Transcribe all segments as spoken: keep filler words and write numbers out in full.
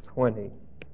twenty.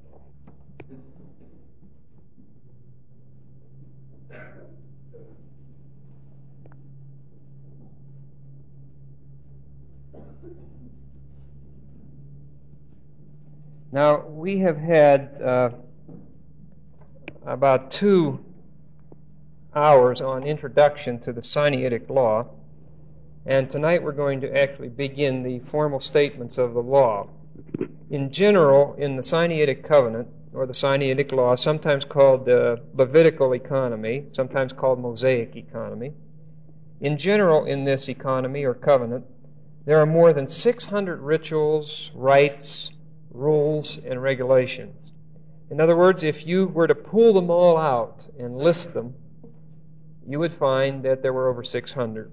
Now, we have had uh, about two hours on introduction to the Sinaitic law, and tonight we're going to actually begin the formal statements of the law. In general, in the Sinaitic covenant, or the Sinaitic law, sometimes called the Levitical economy, sometimes called Mosaic economy, in general in this economy or covenant, there are more than six hundred rituals, rites, rules, and regulations. In other words, if you were to pull them all out and list them, you would find that there were over six hundred.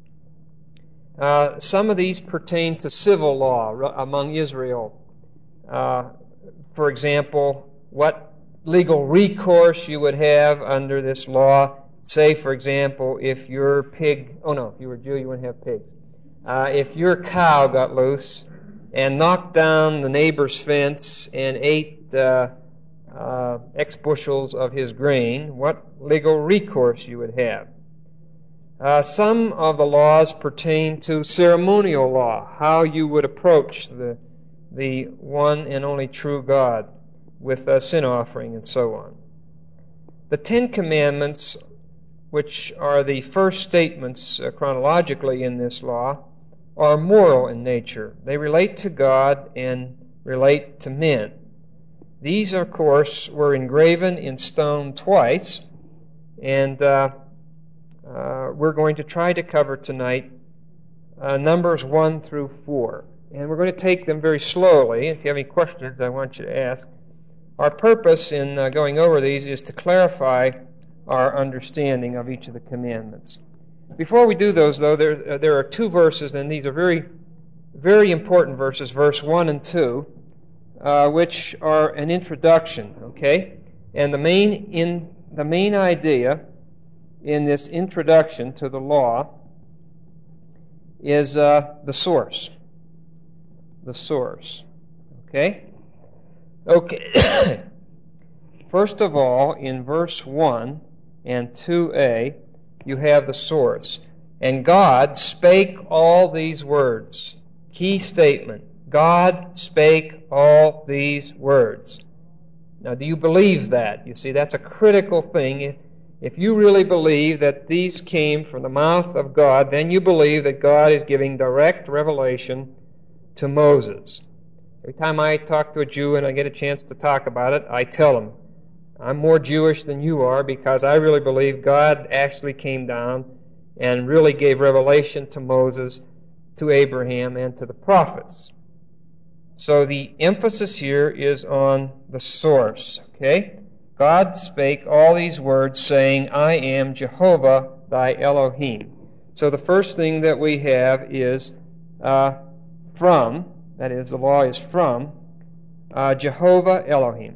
Uh, some of these pertain to civil law among Israel. Uh, for example, what legal recourse you would have under this law. Say, for example, if your pig, oh no, if you were a Jew, you wouldn't have pigs. Uh, if your cow got loose and knocked down the neighbor's fence and ate uh, uh, X bushels of his grain, what legal recourse you would have. Uh, some of the laws pertain to ceremonial law, how you would approach the, the one and only true God with a sin offering and so on. The Ten Commandments, which are the first statements uh, chronologically in this law, are moral in nature. They relate to God and relate to men. These, of course, were engraven in stone twice, and uh, uh, we're going to try to cover tonight uh, Numbers one through four. And we're going to take them very slowly. If you have any questions, I want you to ask. Our purpose in uh, going over these is to clarify our understanding of each of the commandments. Before we do those, though, there, uh, there are two verses, and these are very, very important verses, verse one and two, uh, which are an introduction, okay? And the main, in, the main idea in this introduction to the law is uh, the source. The source, okay? Okay. First of all, in verse one and two a, you have the source. And God spake all these words. Key statement. God spake all these words. Now, do you believe that? You see, that's a critical thing. If you really believe that these came from the mouth of God, then you believe that God is giving direct revelation to Moses. Every time I talk to a Jew and I get a chance to talk about it, I tell them, I'm more Jewish than you are because I really believe God actually came down and really gave revelation to Moses, to Abraham, and to the prophets. So the emphasis here is on the source, okay? God spake all these words, saying, I am Jehovah thy Elohim. So the first thing that we have is uh, from, that is, the law is from, uh, Jehovah Elohim.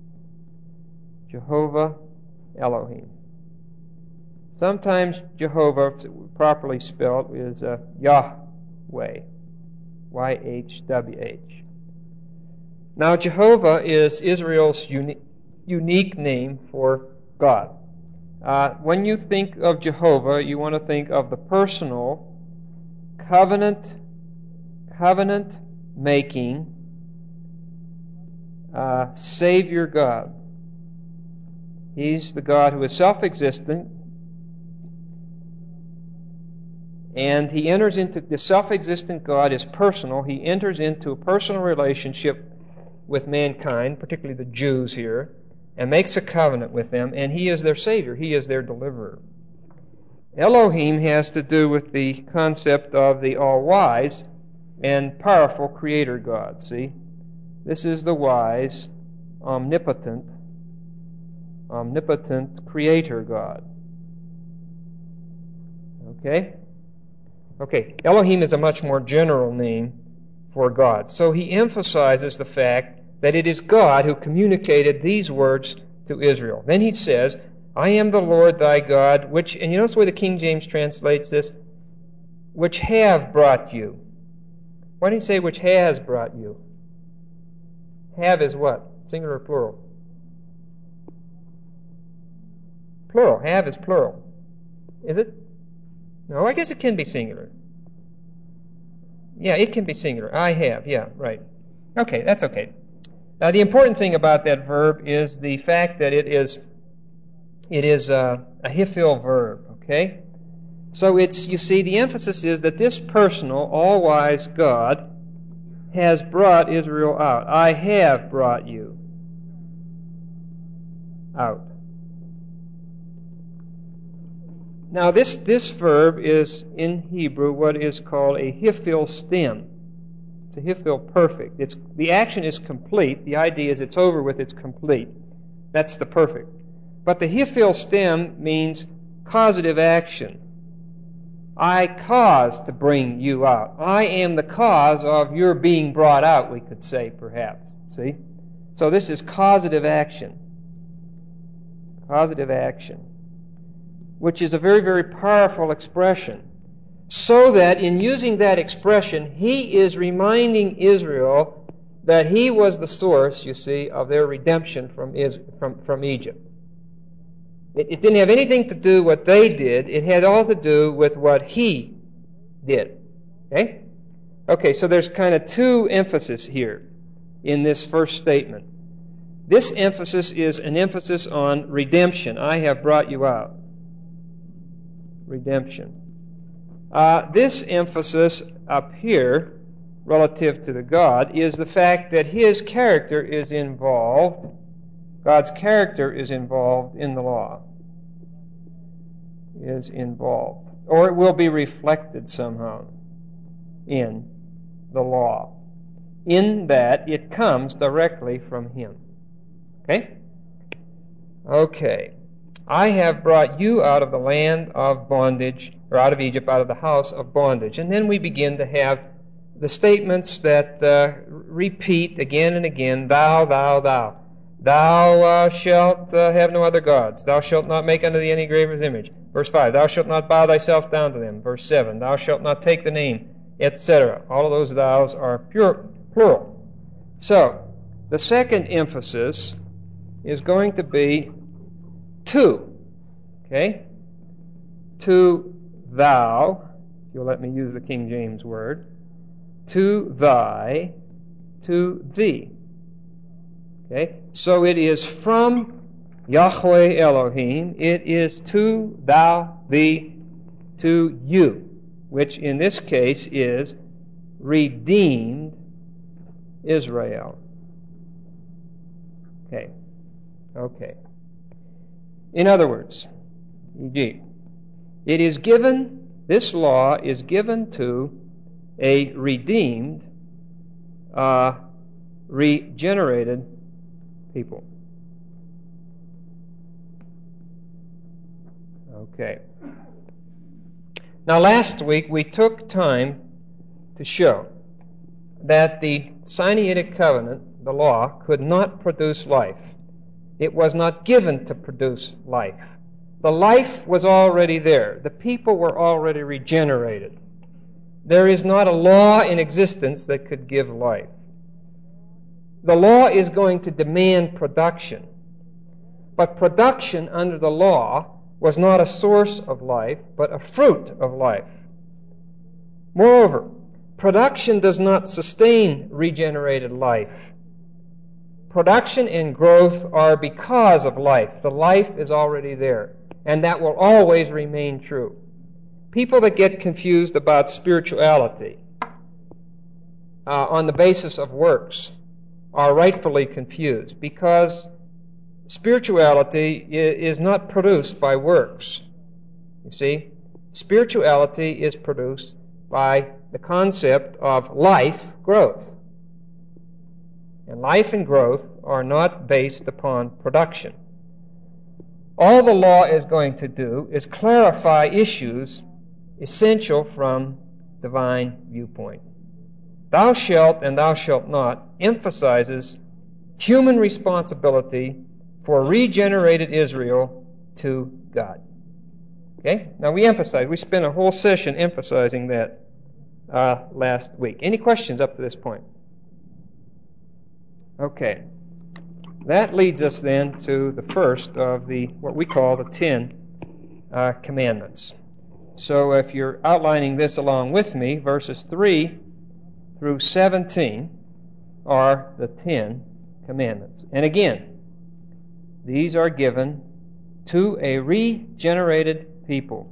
Jehovah Elohim. Sometimes Jehovah, properly spelled, is uh, Yahweh. Y H W H. Now, Jehovah is Israel's uni- unique name for God. Uh, when you think of Jehovah, you want to think of the personal, covenant, covenant-making uh, Savior God. He's the God who is self-existent, and he enters into, the self-existent God is personal. He enters into a personal relationship with mankind, particularly the Jews here, and makes a covenant with them, and he is their Savior. He is their deliverer. Elohim has to do with the concept of the all-wise and powerful Creator God, see? This is the wise, omnipotent, omnipotent Creator God. Okay? Okay, Elohim is a much more general name for God. So he emphasizes the fact that it is God who communicated these words to Israel. Then he says, I am the Lord thy God, which, and you notice the way the King James translates this, which have brought you. Why didn't he say which has brought you? Have is what? Singular or plural? Plural. Have is plural. Is it? No, I guess it can be singular. Yeah, it can be singular. I have. Yeah, right. Okay, that's okay. Now, the important thing about that verb is the fact that it is it is a, a hifil verb. Okay, so it's you see the emphasis is that this personal, all-wise God has brought Israel out. I have brought you out. Now, this, this verb is, in Hebrew, what is called a hifil stem. It's a hifil perfect. It's, the action is complete. The idea is it's over with, it's complete. That's the perfect. But the hifil stem means causative action. I cause to bring you out. I am the cause of your being brought out, we could say, perhaps. See? So this is causative action. Causative action. Which is a very, very powerful expression. So that in using that expression, he is reminding Israel that he was the source, you see, of their redemption from, Israel, from, from Egypt. It, it didn't have anything to do with what they did. It had all to do with what he did. Okay? Okay, so there's kind of two emphases here in this first statement. This emphasis is an emphasis on redemption. I have brought you out. Redemption. Uh, this emphasis up here, relative to the God, is the fact that his character is involved, God's character is involved in the law. Is involved. Or it will be reflected somehow in the law. In that it comes directly from him. Okay? Okay. I have brought you out of the land of bondage, or out of Egypt, out of the house of bondage. And then we begin to have the statements that uh, repeat again and again, thou, thou, thou. Thou uh, shalt uh, have no other gods. Thou shalt not make unto thee any graver's image. Verse five, thou shalt not bow thyself down to them. Verse seven, thou shalt not take the name, et cetera. All of those thous are pure, plural. So, the second emphasis is going to be to, okay? To thou, if you'll let me use the King James word, to thy, to thee. Okay? So it is from Yahweh Elohim, it is to thou, thee, to you, which in this case is redeemed Israel. Okay. Okay. In other words, for example, it is given, this law is given to a redeemed, uh, regenerated people. Okay. Now, last week we took time to show that the Sinaitic covenant, the law, could not produce life. It was not given to produce life. The life was already there. The people were already regenerated. There is not a law in existence that could give life. The law is going to demand production. But production under the law was not a source of life, but a fruit of life. Moreover, production does not sustain regenerated life. Production and growth are because of life. The life is already there, and that will always remain true. People that get confused about spirituality uh, on the basis of works are rightfully confused, because spirituality is not produced by works. You see, spirituality is produced by the concept of life growth. And life and growth are not based upon production. All the law is going to do is clarify issues essential from divine viewpoint. Thou shalt and thou shalt not emphasizes human responsibility for regenerated Israel to God. Okay? Now we emphasize, we spent a whole session emphasizing that uh, last week. Any questions up to this point? Okay. That leads us then to the first of the what we call the Ten uh, Commandments. So if you're outlining this along with me, verses three through seventeen are the Ten Commandments. And again, these are given to a regenerated people.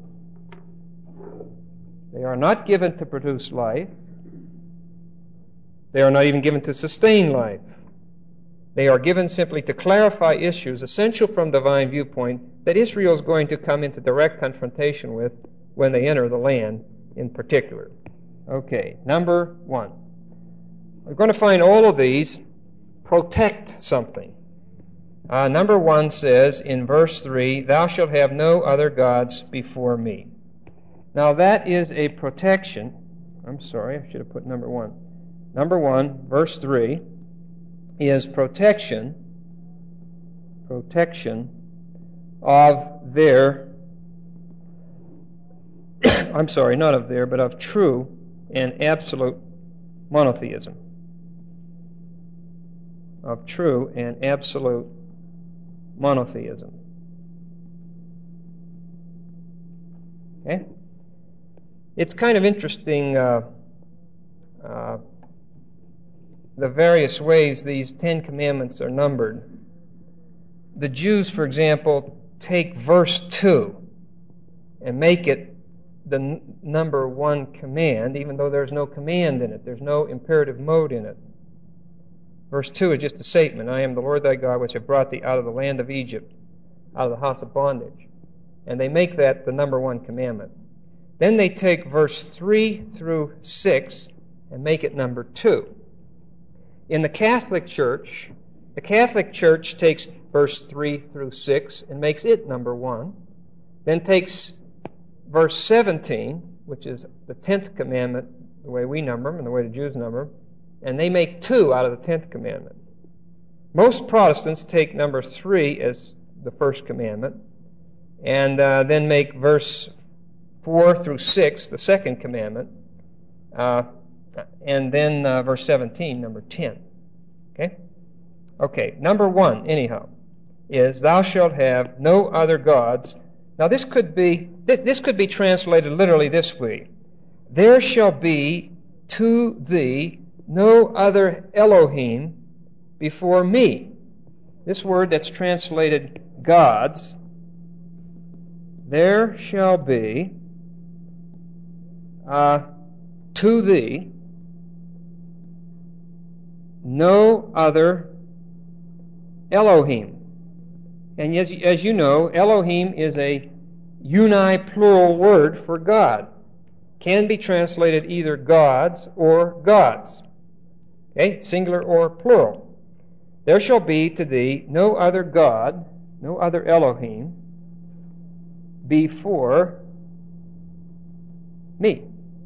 They are not given to produce life. They are not even given to sustain life. They are given simply to clarify issues essential from divine viewpoint that Israel is going to come into direct confrontation with when they enter the land in particular. Okay, number one. We're going to find all of these protect something. Uh, number one says in verse three, "Thou shalt have no other gods before me." Now that is a protection. I'm sorry, I should have put number one. Number one, verse three, is protection, protection of their, I'm sorry, not of their, but of true and absolute monotheism. Of true and absolute monotheism. Okay? It's kind of interesting uh, uh, the various ways these Ten Commandments are numbered. The Jews, for example, take verse two and make it the n- number one command, even though there's no command in it. There's no imperative mode in it. Verse two is just a statement. "I am the Lord thy God, which have brought thee out of the land of Egypt, out of the house of bondage." And they make that the number one commandment. Then they take verse three through six and make it number two. In the Catholic Church, the Catholic Church takes verse three through six and makes it number one, then takes verse seventeen, which is the tenth commandment, the way we number them and the way the Jews number them, and they make two out of the tenth commandment. Most Protestants take number three as the first commandment, and uh, then make verse four through six the second commandment, uh, and then uh, verse seventeen, number ten. Okay? Okay, number one, anyhow, is "Thou shalt have no other gods." Now this could be this, this could be translated literally this way: "There shall be to thee no other Elohim before me." This word that's translated gods, "there shall be uh, to thee no other Elohim." And as, as you know, Elohim is a uniplural word for God. Can be translated either gods or gods. Okay, singular or plural. "There shall be to thee no other God, no other Elohim before me."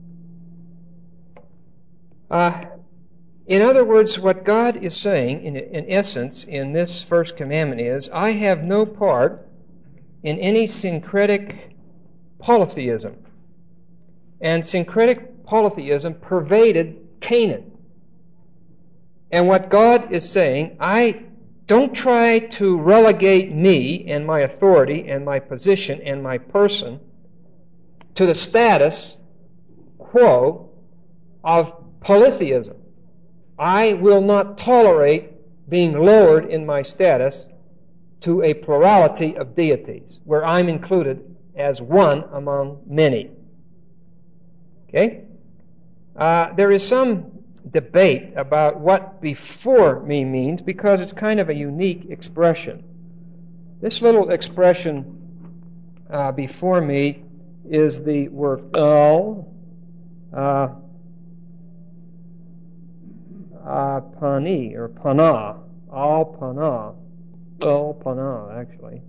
Uh, in other words, what God is saying, in, in essence, in this first commandment is, I have no part in any syncretic polytheism. And syncretic polytheism pervaded Canaan. And what God is saying, I don't try to relegate me and my authority and my position and my person to the status quo of polytheism. I will not tolerate being lowered in my status to a plurality of deities, where I'm included as one among many. Okay? Uh, there is some debate about what "before me" means, because it's kind of a unique expression. This little expression, uh, "before me," is the word al, uh, uh, pani, or pana, al pana, al pana, actually.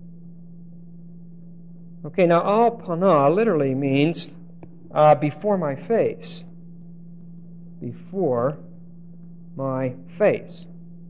Okay, now al pana literally means uh, before my face. Before my face.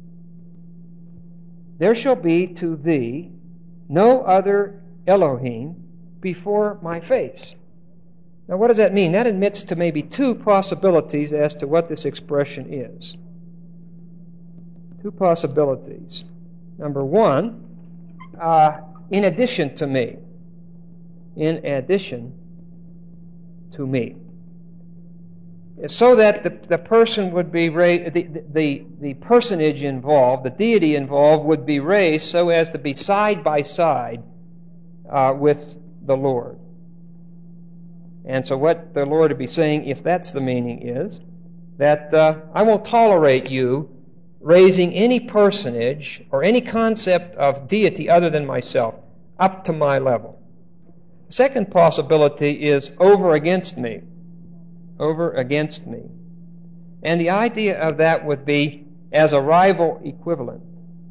"There shall be to thee no other Elohim before my face." Now what does that mean? That admits to maybe two possibilities as to what this expression is. Two possibilities. Number one, uh, in addition to me. In addition to me. So that the, the person would be raised, the, the, the personage involved, the deity involved, would be raised so as to be side by side uh, with the Lord. And so what the Lord would be saying, if that's the meaning, is that uh, I won't tolerate you raising any personage or any concept of deity other than myself up to my level. The second possibility is over against me. Over against me. And the idea of that would be as a rival equivalent.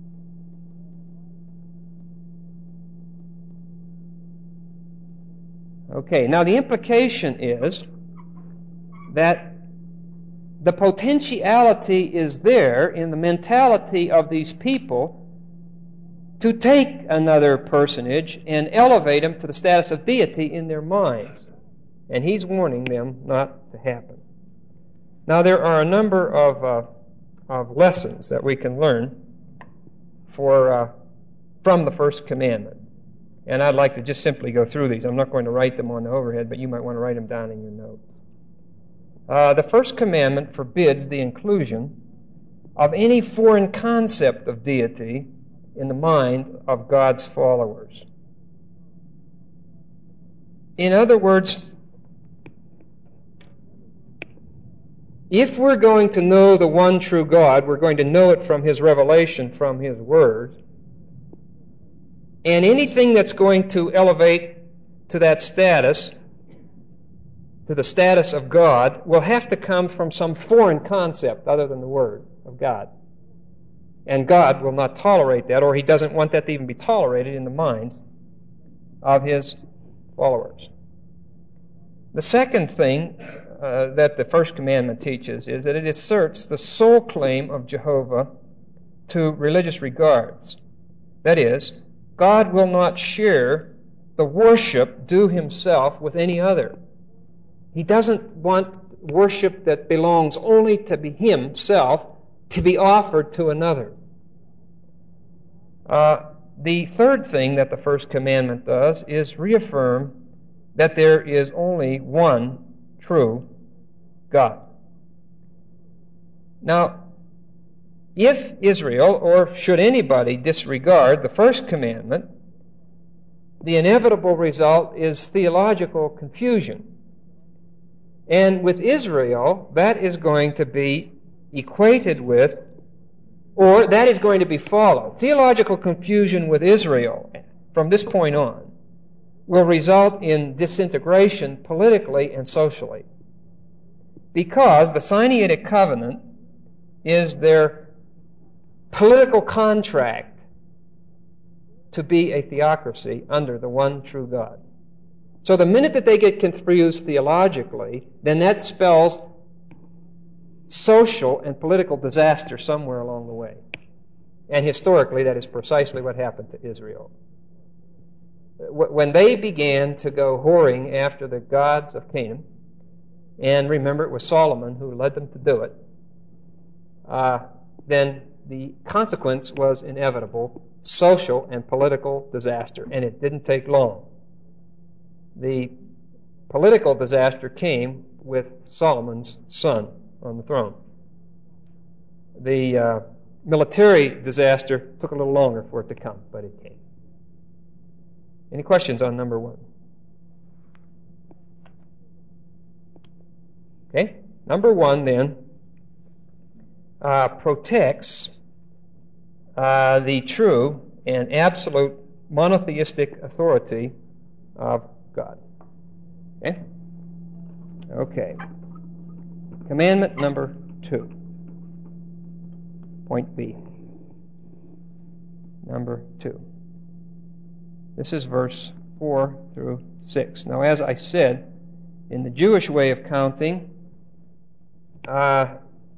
Okay, now the implication is that the potentiality is there in the mentality of these people to take another personage and elevate him to the status of deity in their minds. And he's warning them not to happen. Now there are a number of, uh, of lessons that we can learn for, uh, from the first commandment. And I'd like to just simply go through these. I'm not going to write them on the overhead, but you might want to write them down in your notes. Uh, the first commandment forbids the inclusion of any foreign concept of deity in the mind of God's followers. In other words, if we're going to know the one true God, we're going to know it from His revelation, from His Word. And anything that's going to elevate to that status, to the status of God, will have to come from some foreign concept other than the Word of God. And God will not tolerate that, or He doesn't want that to even be tolerated in the minds of His followers. The second thing uh, that the first commandment teaches is that it asserts the sole claim of Jehovah to religious regards. That is, God will not share the worship due Himself with any other. He doesn't want worship that belongs only to be Himself to be offered to another. Uh, the third thing that the first commandment does is reaffirm that there is only one true God. Now, if Israel, or should anybody, disregard the first commandment, the inevitable result is theological confusion. And with Israel, that is going to be equated with, or that is going to be followed. Theological confusion with Israel, from this point on, will result in disintegration politically and socially. Because the Sinaitic covenant is their political contract to be a theocracy under the one true God. So the minute that they get confused theologically, then that spells social and political disaster somewhere along the way. And historically, that is precisely what happened to Israel. When they began to go whoring after the gods of Canaan, and remember it was Solomon who led them to do it, uh, then the consequence was inevitable, social and political disaster, and it didn't take long. The political disaster came with Solomon's son on the throne. The uh, military disaster took a little longer for it to come, but it came. Any questions on number one? Okay, number one then uh, protects uh, the true and absolute monotheistic authority of God. Okay? Okay. Commandment number two. Point B. Number two. This is verse four through six. Now, as I said, in the Jewish way of counting, uh,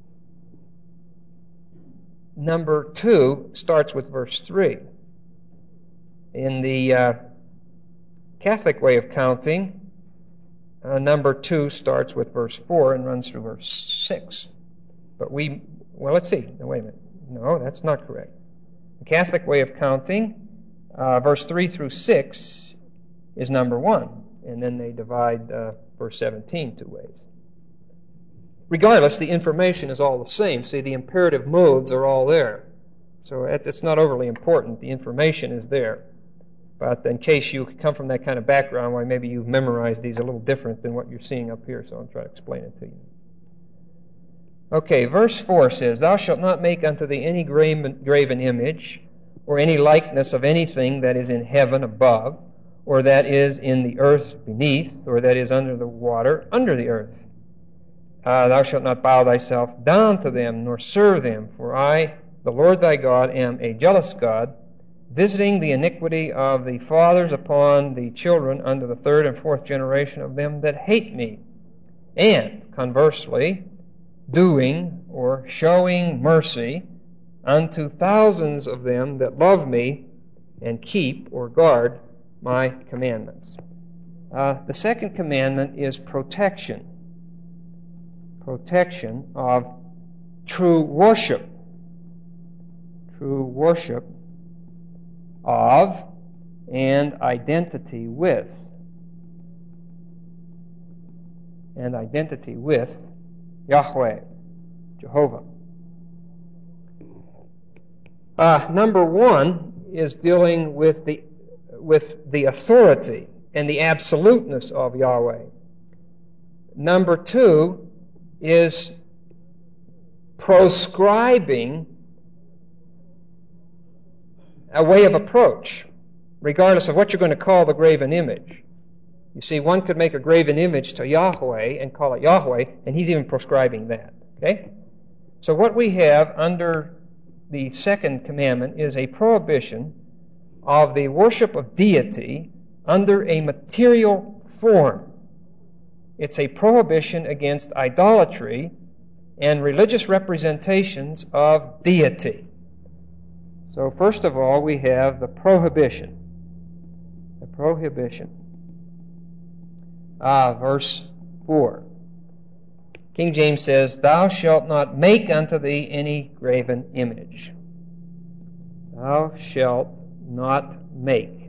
number two starts with verse three. In the uh, Catholic way of counting, uh, number two starts with verse four and runs through verse six. But we, well, let's see. Now, wait a minute. No, that's not correct. The Catholic way of counting, uh, verse three through six is number one, and then they divide uh, verse seventeen two ways. Regardless, the information is all the same. See, the imperative modes are all there. So it's not overly important. The information is there. But in case you come from that kind of background, why maybe you've memorized these a little different than what you're seeing up here, so I'll try to explain it to you. Okay, verse four says, Thou shalt not make unto thee any graven, graven image, or any likeness of anything that is in heaven above, or that is in the earth beneath, or that is under the water under the earth. Uh, thou shalt not bow thyself down to them, nor serve them, for I, the Lord thy God, am a jealous God, visiting the iniquity of the fathers upon the children unto the third and fourth generation of them that hate me, and, conversely, doing or showing mercy unto thousands of them that love me and keep or guard my commandments. Uh, the second commandment is protection. Protection of true worship. True worship of and identity with. And identity with Yahweh, Jehovah. Uh, number one is dealing with the with the authority and the absoluteness of Yahweh. Number two is proscribing a way of approach, regardless of what you're going to call the graven image. You see, one could make a graven image to Yahweh and call it Yahweh, and he's even proscribing that. Okay? So what we have under the second commandment is a prohibition of the worship of deity under a material form. It's a prohibition against idolatry and religious representations of deity. So first of all, we have the prohibition. The prohibition. Ah, verse four. King James says, Thou shalt not make unto thee any graven image. Thou shalt not make.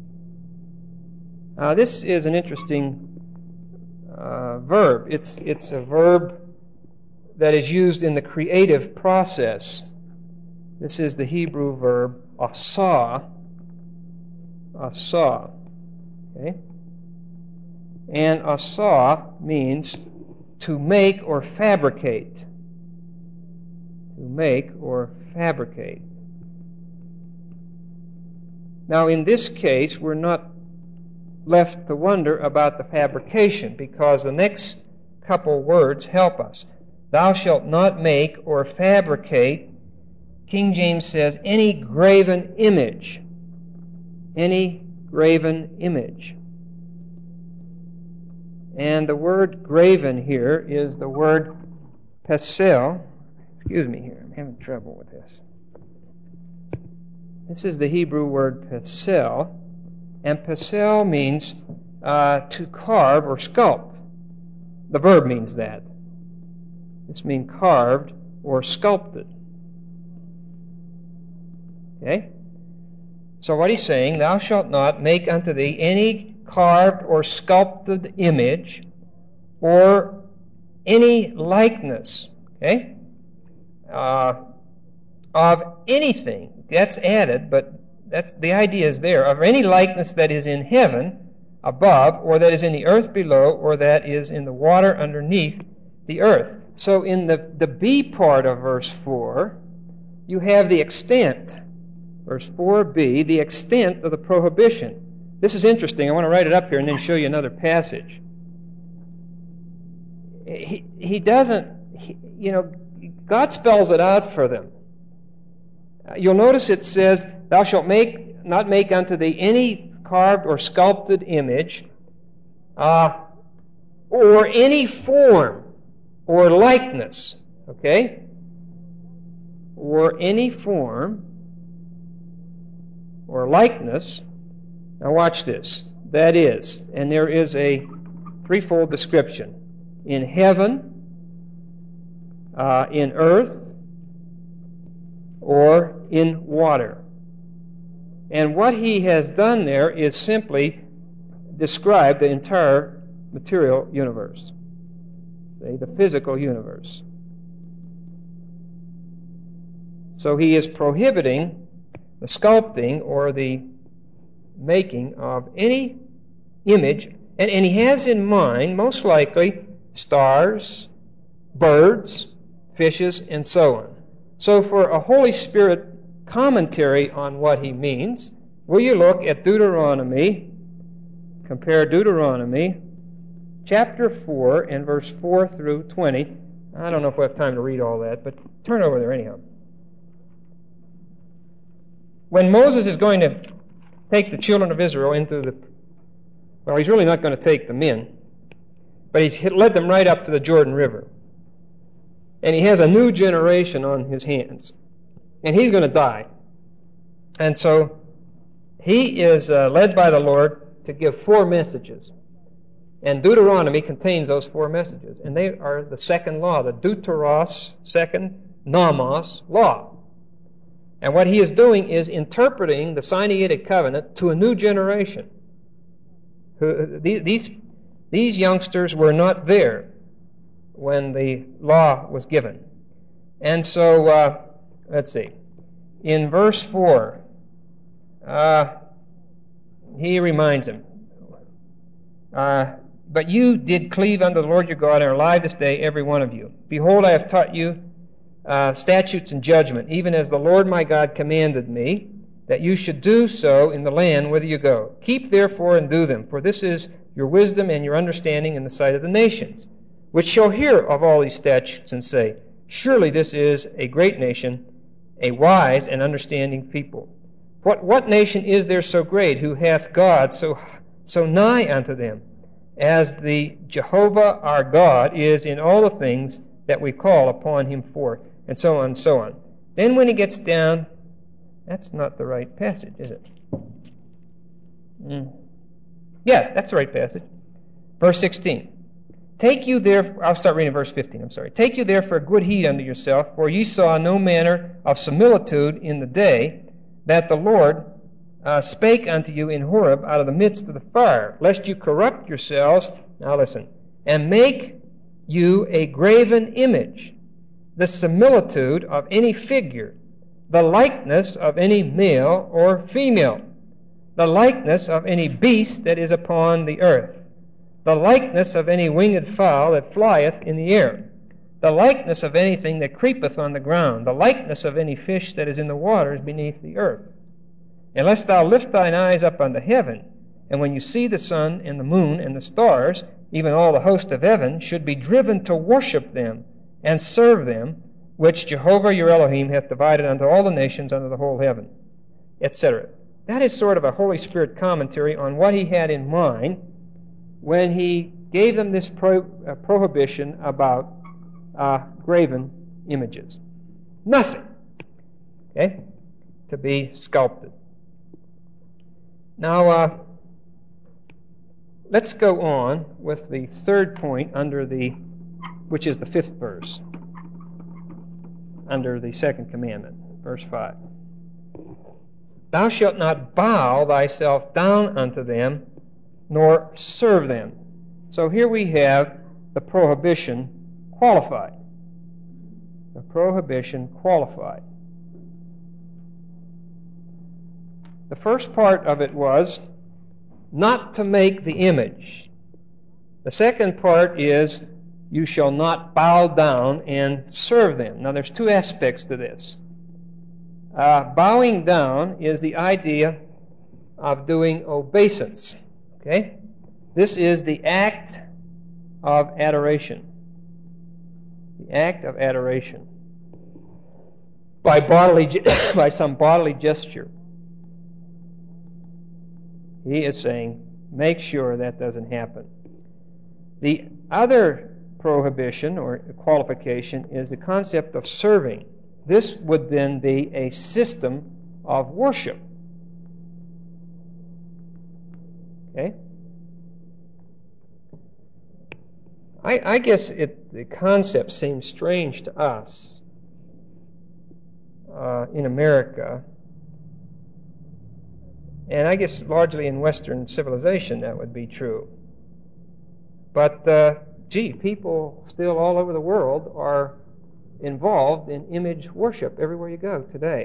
Now, this is an interesting uh, verb. It's, it's a verb that is used in the creative process. This is the Hebrew verb asah. Asah. Okay? And asah means to make or fabricate. To make or fabricate. Now, in this case, we're not left to wonder about the fabrication, because the next couple words help us. Thou shalt not make or fabricate, King James says, any graven image. Any graven image. And the word graven here is the word pesel. Excuse me here, I'm having trouble with this. This is the Hebrew word pesel, and pesel means uh, to carve or sculpt. The verb means that. This means carved or sculpted. Okay? So what he's saying, thou shalt not make unto thee any carved or sculpted image or any likeness, okay, uh, of anything. That's added, but that's the idea is there, of any likeness that is in heaven above, or that is in the earth below, or that is in the water underneath the earth. So in the, the B part of verse four, you have the extent. Verse four b, the extent of the prohibition. This is interesting. I want to write it up here and then show you another passage. He, he doesn't, he, you know, God spells it out for them. Uh, you'll notice it says, Thou shalt make not make unto thee any carved or sculpted image, uh, or any form or likeness, okay? Or any form or likeness. Now watch this. That is, and there is a threefold description. In heaven, uh, in earth, or in water. And what he has done there is simply describe the entire material universe, say, the physical universe. So he is prohibiting the sculpting or the making of any image, and, and he has in mind, most likely, stars, birds, fishes, and so on. So for a Holy Spirit commentary on what he means, will you look at Deuteronomy, compare Deuteronomy chapter four and verse four through twenty. I don't know if we have time to read all that, but turn over there anyhow. When Moses is going to take the children of Israel into the, well, he's really not going to take them in, but he's led them right up to the Jordan River. And he has a new generation on his hands. And he's going to die. And so he is uh, led by the Lord to give four messages. And Deuteronomy contains those four messages. And they are the second law, the Deuteros, second nomos law. And what he is doing is interpreting the Sinaitic covenant to a new generation. Who, these, these youngsters were not there when the law was given. And so, uh, let's see. In verse four, uh, he reminds him, uh, But you did cleave unto the Lord your God, and are alive this day, every one of you. Behold, I have taught you uh, statutes and judgment, even as the Lord my God commanded me, that you should do so in the land whither you go. Keep therefore and do them, for this is your wisdom and your understanding in the sight of the nations, which shall hear of all these statutes and say, Surely this is a great nation, a wise and understanding people. What, what nation is there so great, who hath God so, so nigh unto them, as the Jehovah our God is in all the things that we call upon him for, and so on and so on. Then when he gets down, that's not the right passage, is it? Mm. Yeah, that's the right passage. Verse sixteen. Take you therefore, I'll start reading verse fifteen, I'm sorry. Take you therefore good heed unto yourself, for ye saw no manner of similitude in the day that the Lord uh, spake unto you in Horeb out of the midst of the fire, lest you corrupt yourselves, now listen, and make you a graven image, the similitude of any figure, the likeness of any male or female, the likeness of any beast that is upon the earth, the likeness of any winged fowl that flieth in the air, the likeness of anything that creepeth on the ground, the likeness of any fish that is in the waters beneath the earth. Unless thou lift thine eyes up unto heaven, and when you see the sun and the moon and the stars, even all the host of heaven, should be driven to worship them and serve them, which Jehovah your Elohim hath divided unto all the nations under the whole heaven, et cetera. That is sort of a Holy Spirit commentary on what he had in mind when he gave them this pro, uh, prohibition about uh, graven images. Nothing, okay, to be sculpted. Now, uh, let's go on with the third point under the, which is the fifth verse, under the second commandment, verse five. Thou shalt not bow thyself down unto them, nor serve them. So here we have the prohibition qualified. The prohibition qualified. The first part of it was not to make the image. The second part is you shall not bow down and serve them. Now there's two aspects to this. Uh, bowing down is the idea of doing obeisance. Okay? This is the act of adoration. The act of adoration. By bodily, by some bodily gesture. He is saying, make sure that doesn't happen. The other prohibition or qualification is the concept of serving. This would then be a system of worship. Okay? I, I guess it, the concept seems strange to us. uh, in America, and I guess largely in Western civilization that would be true. But, uh, gee, people still all over the world are involved in image worship everywhere you go today.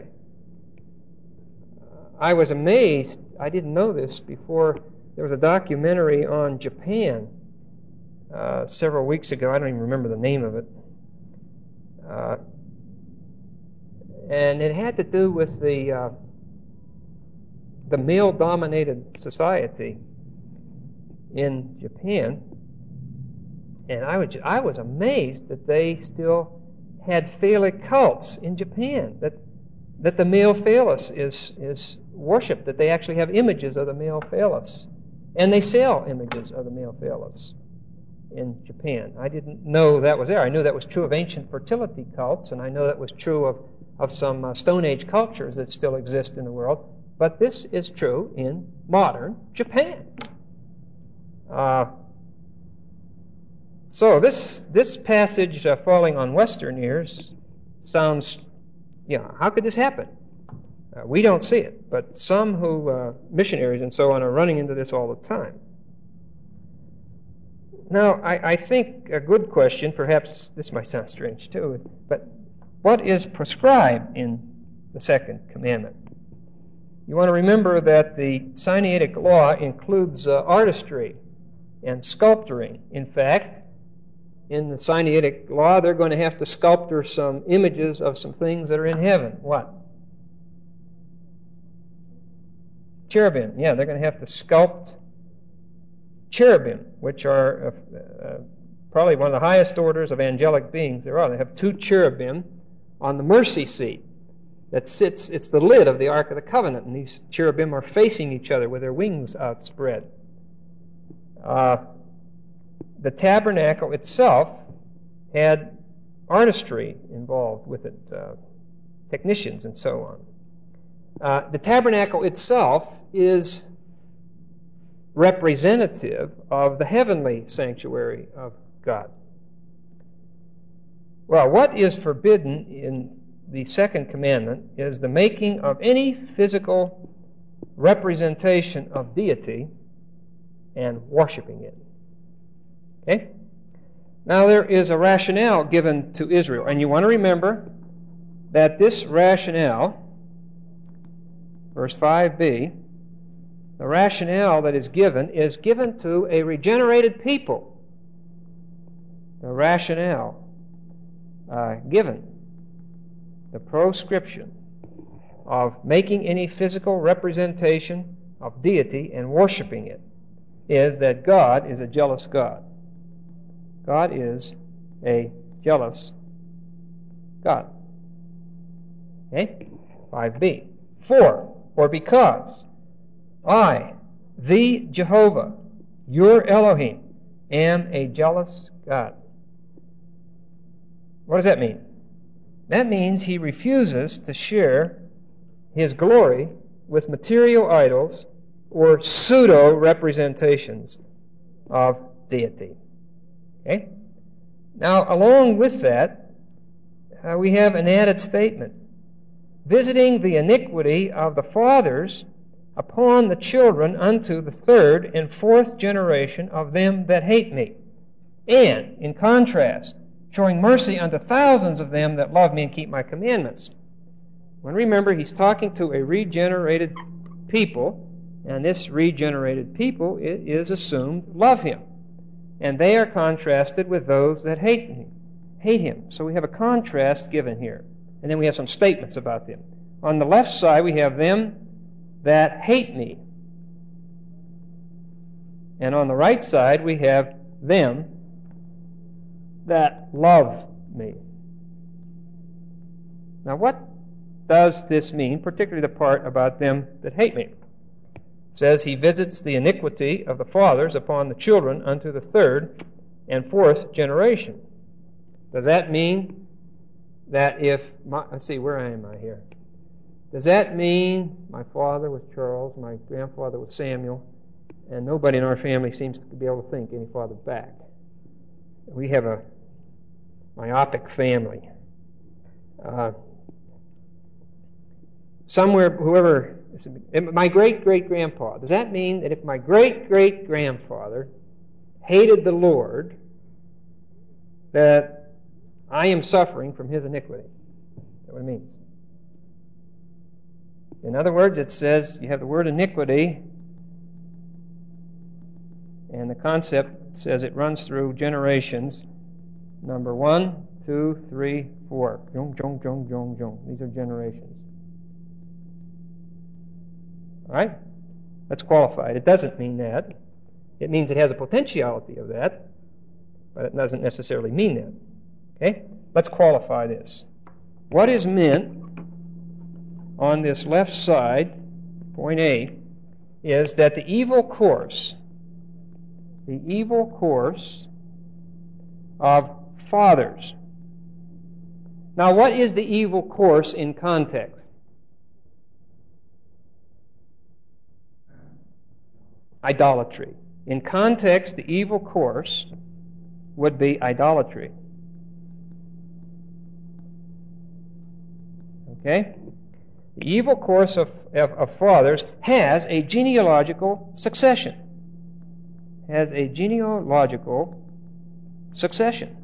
I was amazed, I didn't know this before, there was a documentary on Japan uh, several weeks ago. I don't even remember the name of it. Uh, and it had to do with the uh, the male-dominated society in Japan. And I was, I was amazed that they still had phallic cults in Japan, that that the male phallus is, is worshipped, that they actually have images of the male phallus. And they sell images of the male phallus in Japan. I didn't know that was there. I knew that was true of ancient fertility cults, and I know that was true of, of some uh, Stone Age cultures that still exist in the world. But this is true in modern Japan. Uh, so this, this passage uh, falling on Western ears sounds, you know, how could this happen? Uh, we don't see it, but some who, uh, missionaries and so on, are running into this all the time. Now, I, I think a good question, perhaps this might sound strange too, but what is prescribed in the second commandment? You want to remember that the Sinaitic law includes uh, artistry and sculpturing. In fact, in the Sinaitic law, they're going to have to sculpture some images of some things that are in heaven. What? Cherubim. Yeah, they're going to have to sculpt cherubim, which are uh, uh, probably one of the highest orders of angelic beings there are. They have two cherubim on the mercy seat that sits, it's the lid of the Ark of the Covenant, and these cherubim are facing each other with their wings outspread. Uh, the tabernacle itself had artistry involved with it, uh, technicians and so on. Uh, the tabernacle itself is representative of the heavenly sanctuary of God. Well, what is forbidden in the second commandment is the making of any physical representation of deity and worshiping it. Okay? Now there is a rationale given to Israel, and you want to remember that this rationale, verse five b, the rationale that is given is given to a regenerated people. The rationale uh, given, the proscription of making any physical representation of deity and worshiping it, is that God is a jealous God. God is a jealous God. Okay? five b. For, or because, I, the Jehovah, your Elohim, am a jealous God. What does that mean? That means he refuses to share his glory with material idols or pseudo-representations of deity. Okay? Now, along with that, uh, we have an added statement. Visiting the iniquity of the fathers upon the children unto the third and fourth generation of them that hate me. And, in contrast, showing mercy unto thousands of them that love me and keep my commandments. When remember, he's talking to a regenerated people, and this regenerated people, it is assumed, love him. And they are contrasted with those that hate him. Hate him. So we have a contrast given here. And then we have some statements about them. On the left side, we have them that hate me. And on the right side, we have them that love me. Now, what does this mean, particularly the part about them that hate me? It says, he visits the iniquity of the fathers upon the children unto the third and fourth generation. Does that mean that if, my, let's see, where am I here? Does that mean my father was Charles, my grandfather was Samuel, and nobody in our family seems to be able to think any farther back? We have a myopic family. Uh, somewhere, whoever, my great-great-grandpa, does that mean that if my great-great-grandfather hated the Lord, that I am suffering from his iniquity? That's what it means. In other words, it says you have the word iniquity, and the concept says it runs through generations. Number one, two, three, four. Jung, jung, jung, jung, jung. These are generations. All right? That's qualified. It doesn't mean that. It means it has a potentiality of that, but it doesn't necessarily mean that. Okay? Let's qualify this. What is meant on this left side, point A, is that the evil course, the evil course of fathers. Now, what is the evil course in context? Idolatry. In context, the evil course would be idolatry. Okay? The evil course of, of, of fathers has a genealogical succession. Has a genealogical succession.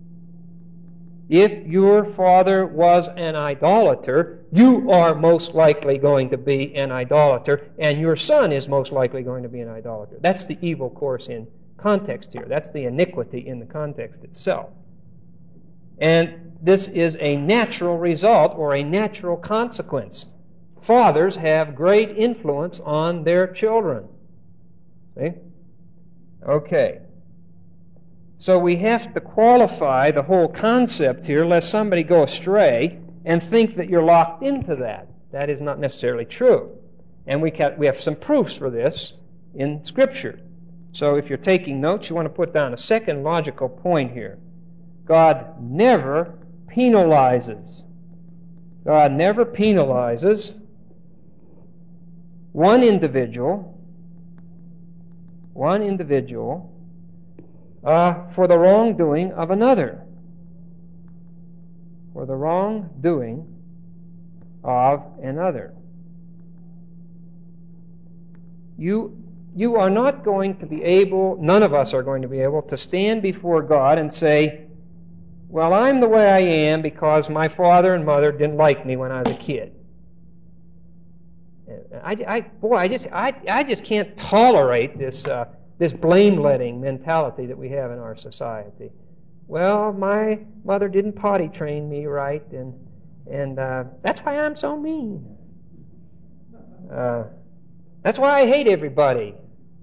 If your father was an idolater, you are most likely going to be an idolater, and your son is most likely going to be an idolater. That's the evil course in context here. That's the iniquity in the context itself. And this is a natural result or a natural consequence. Fathers have great influence on their children. See? Okay. So we have to qualify the whole concept here, lest somebody go astray and think that you're locked into that. That is not necessarily true. And we, can, we have some proofs for this in Scripture. So if you're taking notes, you want to put down a second logical point here. God never penalizes. God never penalizes one individual, one individual, Uh, for the wrongdoing of another. For the wrongdoing of another. You, you are not going to be able, none of us are going to be able, to stand before God and say, well, I'm the way I am because my father and mother didn't like me when I was a kid. I, I, boy, I just, I, I just can't tolerate this uh, this blame-letting mentality that we have in our society. Well, my mother didn't potty train me right, and and uh, that's why I'm so mean. Uh, that's why I hate everybody.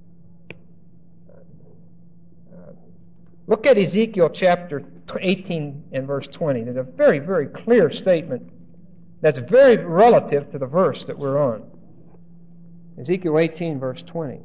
Uh, look at Ezekiel chapter eighteen and verse twenty. There's a very, very clear statement that's very relative to the verse that we're on. Ezekiel eighteen, verse twenty.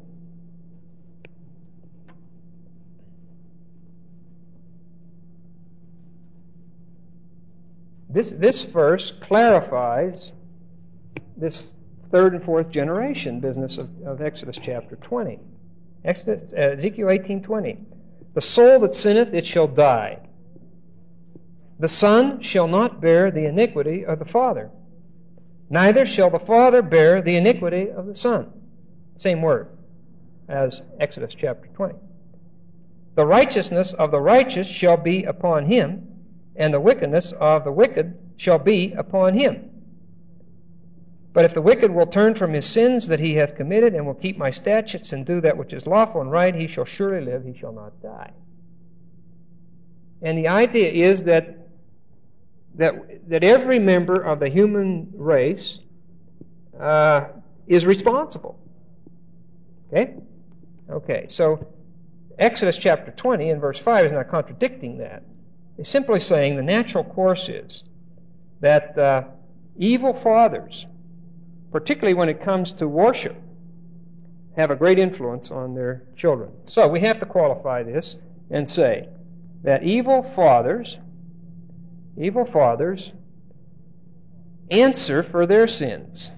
This, this verse clarifies this third and fourth generation business of, of Exodus chapter twenty. Exodus, uh, Ezekiel eighteen twenty. The soul that sinneth, it shall die. The son shall not bear the iniquity of the father, neither shall the father bear the iniquity of the son. Same word as Exodus chapter twenty. The righteousness of the righteous shall be upon him, and the wickedness of the wicked shall be upon him. But if the wicked will turn from his sins that he hath committed, and will keep my statutes, and do that which is lawful and right, he shall surely live, he shall not die. And the idea is that that, that every member of the human race uh, is responsible. Okay? Okay, so Exodus chapter twenty and verse five is not contradicting that. It's simply saying the natural course is that uh, evil fathers, particularly when it comes to worship, have a great influence on their children. So we have to qualify this and say that evil fathers, evil fathers answer for their sins.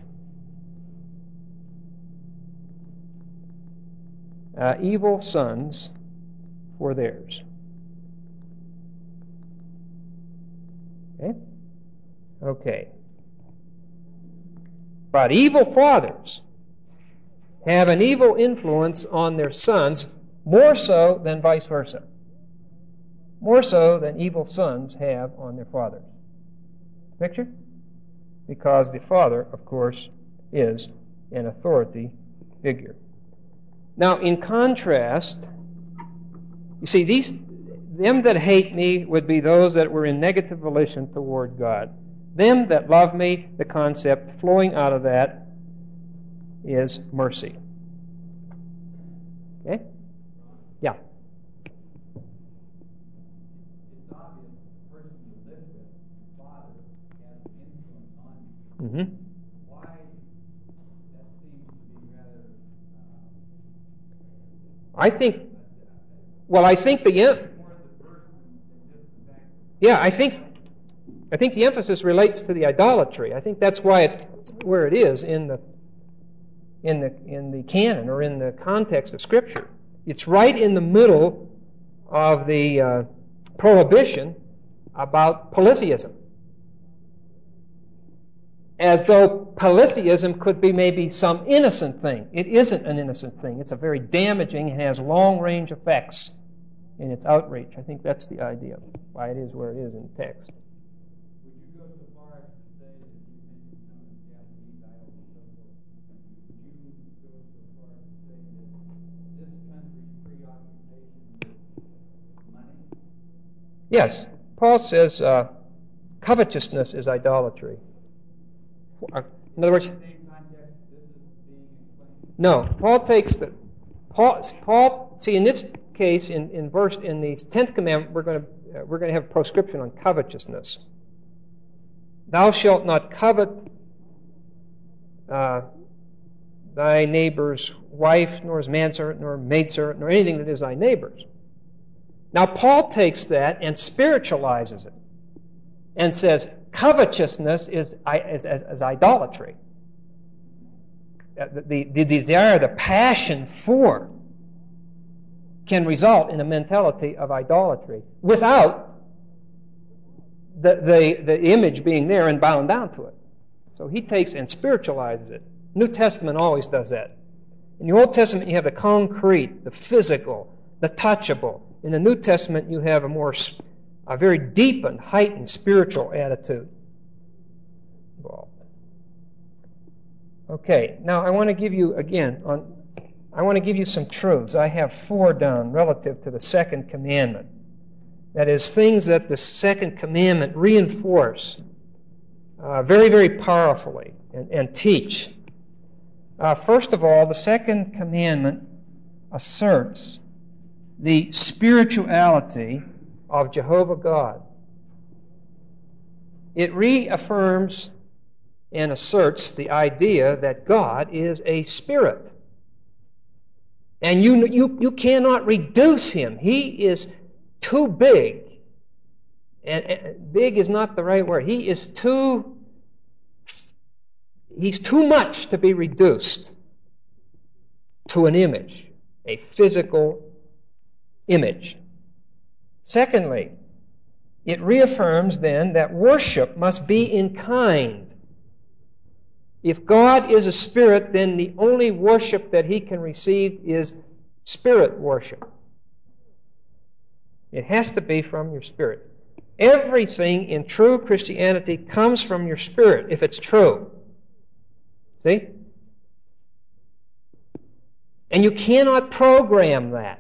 Uh, evil sons for theirs. Okay? Okay. But evil fathers have an evil influence on their sons more so than vice versa. More so than evil sons have on their fathers. Picture? Because the father, of course, is an authority figure. Now, in contrast, you see, these them that hate me would be those that were in negative volition toward God. Them that love me, the concept flowing out of that is mercy. Okay? Yeah. It's obvious the person you live with, the father, has an influence on you. Mm-hmm. Why that seems to be rather. Uh, I think. Well, I think the more diverse than just the fact. yeah, I think I think the emphasis relates to the idolatry. I think that's why it where it is in the in the in the canon or in the context of Scripture. It's right in the middle of the uh, prohibition about polytheism. As though polytheism could be maybe some innocent thing. It isn't an innocent thing. It's a very damaging and has long-range effects in its outreach. I think that's the idea, why it is where it is in the text. Would you go so far as to say that you mentioned some of the Japanese idols and so forth? Would you go so far as to say that this country's preoccupation with money? Yes, Paul says uh, covetousness is idolatry. In other words, no. Paul takes the Paul. Paul. See, in this case, in, in verse in the tenth commandment, we're going to uh, we're going to have proscription on covetousness. Thou shalt not covet uh, thy neighbor's wife, nor his manservant, nor maidservant, nor anything that is thy neighbor's. Now, Paul takes that and spiritualizes it, and says covetousness is, is, is, is idolatry. The, the, the desire, the passion for can result in a mentality of idolatry without the, the, the image being there and bound down to it. So he takes and spiritualizes it. New Testament always does that. In the Old Testament you have the concrete, the physical, the touchable. In the New Testament you have a more a very deep and heightened spiritual attitude involved. Okay, now I want to give you, again, on, I want to give you some truths. I have four down relative to the second commandment. That is, things that the second commandment reinforce uh, very, very powerfully and, and teach. Uh, first of all, the second commandment asserts the spirituality of Jehovah God. It reaffirms and asserts the idea that God is a spirit. And you, you, you cannot reduce him. He is too big. And, and big is not the right word. He is too, he's too much to be reduced to an image, a physical image. Secondly, it reaffirms then that worship must be in kind. If God is a spirit, then the only worship that he can receive is spirit worship. It has to be from your spirit. Everything in true Christianity comes from your spirit, if it's true. See? And you cannot program that.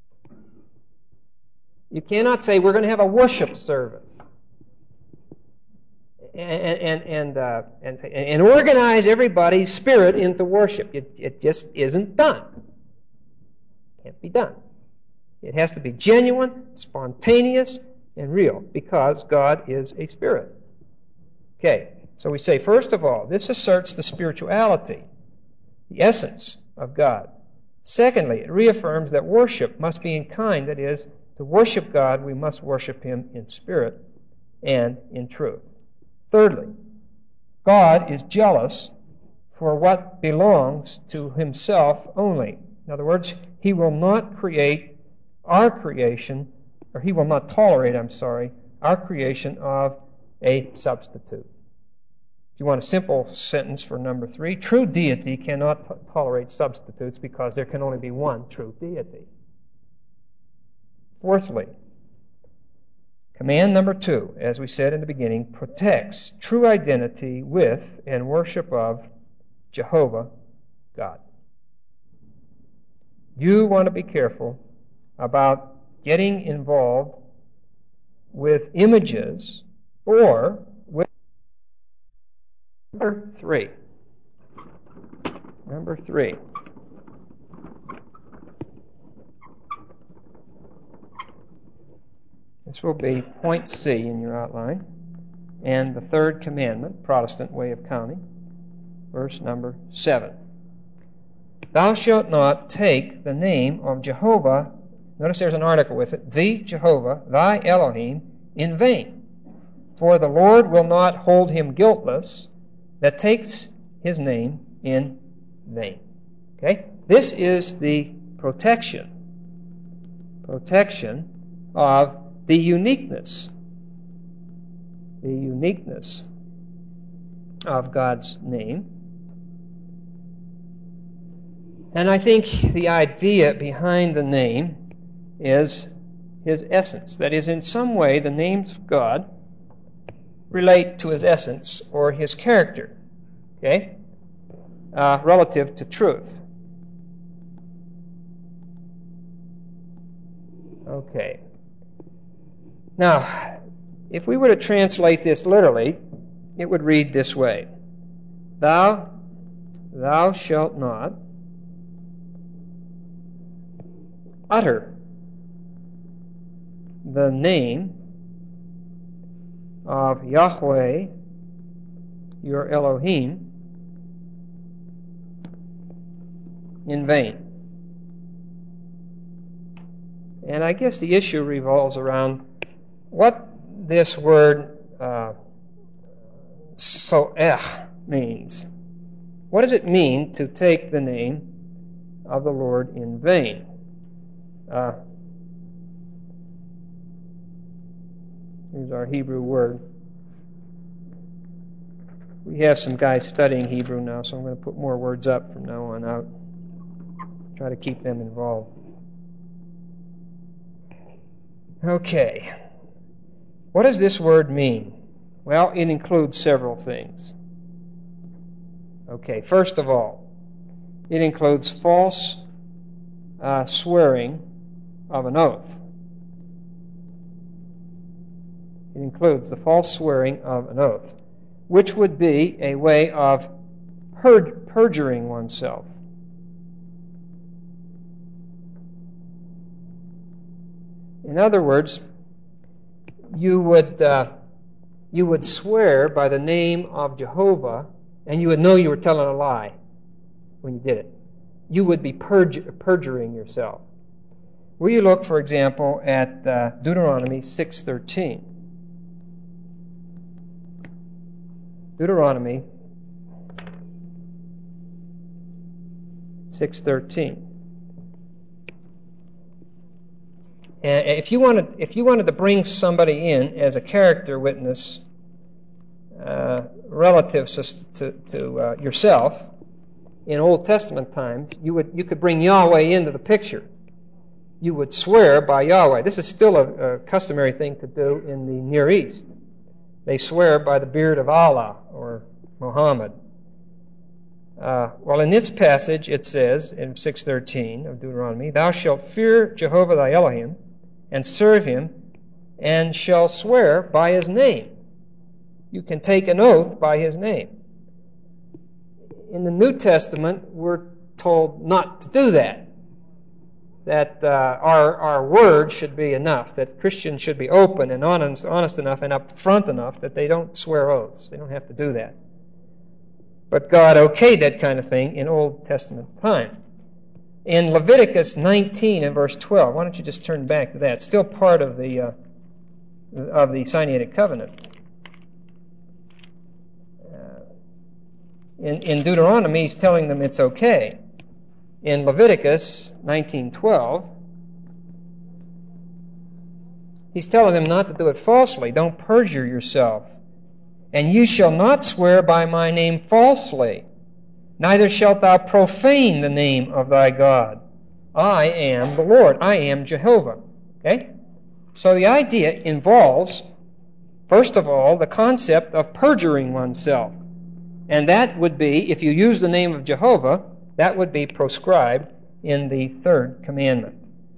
You cannot say, we're going to have a worship service. And and and, uh, and and organize everybody's spirit into worship. It, it just isn't done. Can't be done. It has to be genuine, spontaneous, and real, because God is a spirit. Okay, so we say, first of all, this asserts the spirituality, the essence of God. Secondly, it reaffirms that worship must be in kind. That is, to worship God, we must worship him in spirit and in truth. Thirdly, God is jealous for what belongs to himself only. In other words, he will not create our creation, or he will not tolerate, I'm sorry, our creation of a substitute. you want a simple sentence for number three, true deity cannot t- tolerate substitutes because there can only be one true deity. Fourthly, command number two, as we said in the beginning, protects true identity with and worship of Jehovah God. You want to be careful about getting involved with images or with number three. Number three. This will be point C in your outline. And the third commandment, Protestant way of counting, verse number seven. Thou shalt not take the name of Jehovah, notice there's an article with it, the Jehovah, thy Elohim, in vain. For the Lord will not hold him guiltless that takes his name in vain. Okay? This is the protection. Protection of the uniqueness. The uniqueness of God's name. And I think the idea behind the name is his essence. That is, in some way, the names of God relate to his essence or his character, okay, uh, relative to truth. Okay. Now, if we were to translate this literally, it would read this way. Thou, thou shalt not utter the name of Yahweh, your Elohim, in vain. And I guess the issue revolves around what this word uh, so'eh means. What does it mean to take the name of the Lord in vain? Uh, here's our Hebrew word. We have some guys studying Hebrew now, so I'm going to put more words up from now on out. Try to keep them involved. Okay. What does this word mean? Well, it includes several things. Okay, first of all, it includes false uh, swearing of an oath. It includes the false swearing of an oath, which would be a way of per- perjuring oneself. In other words, you would uh, you would swear by the name of Jehovah, and you would know you were telling a lie when you did it. You would be perj- perjuring yourself. Will you look, for example, at uh, Deuteronomy six thirteen? Deuteronomy six thirteen. And if you wanted, if you wanted to bring somebody in as a character witness uh, relative to, to uh, yourself in Old Testament times, you would you could bring Yahweh into the picture. You would swear by Yahweh. This is still a, a customary thing to do in the Near East. They swear by the beard of Allah or Muhammad. Uh, well, in this passage it says in six thirteen of Deuteronomy, "Thou shalt fear Jehovah thy Elohim, and serve him, and shall swear by his name." You can take an oath by his name. In the New Testament, we're told not to do that. That uh, our, our word should be enough, that Christians should be open and honest, honest enough and upfront enough that they don't swear oaths. They don't have to do that. But God okayed that kind of thing in Old Testament time. In Leviticus nineteen and verse twelve, why don't you just turn back to that? It's still part of the uh, of the Sinaitic covenant. Uh, in, in Deuteronomy, he's telling them it's okay. In Leviticus nineteen twelve, he's telling them not to do it falsely. Don't perjure yourself. And you shall not swear by my name falsely, neither shalt thou profane the name of thy God. I am the Lord. I am Jehovah. Okay? So the idea involves, first of all, the concept of perjuring oneself. And that would be, if you use the name of Jehovah, that would be proscribed in the third commandment.